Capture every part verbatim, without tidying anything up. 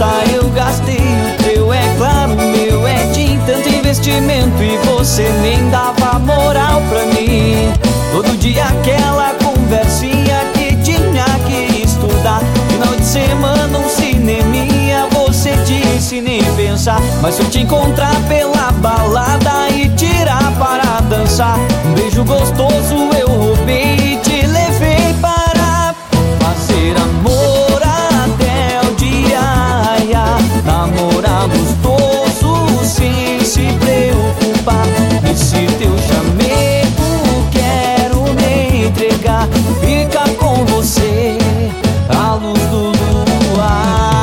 conta eu gastei, o teu é claro, o meu é de tanto investimento, e você nem dava moral pra mim. Todo dia aquela conversinha que tinha que estudar, final de semana um cineminha, você disse nem pensar. Mas se eu te encontrar pela balada e tirar para dançar, um beijo gostoso eu roubei e te levei para fazer amor até o dia raiar. Namorar gostoso sem se preocupar, e se teu chamego quero me entregar, fica com você à luz do luar.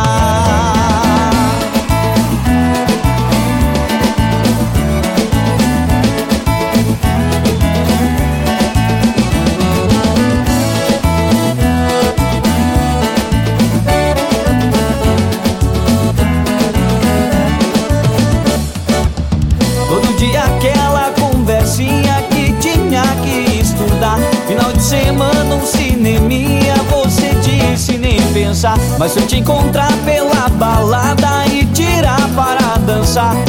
Todo dia aquela conversinha que tinha que estudar, final de semana um cineminha, você disse nem pensar. Mas se eu te encontrar pela balada e tirar para dançar,